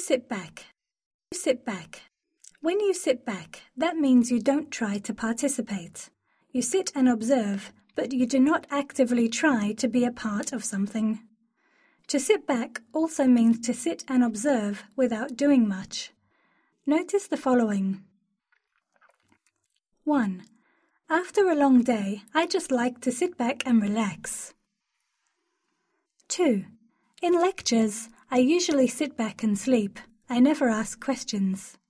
Sit back. Sit back. When you sit back, that means you don't try to participate. You sit and observe, but you do not actively try to be a part of something. To sit back also means to sit and observe without doing much. Notice the following. 1. After a long day, I just like to sit back and relax. 2. In lectures, I usually sit back and sleep. I never ask questions.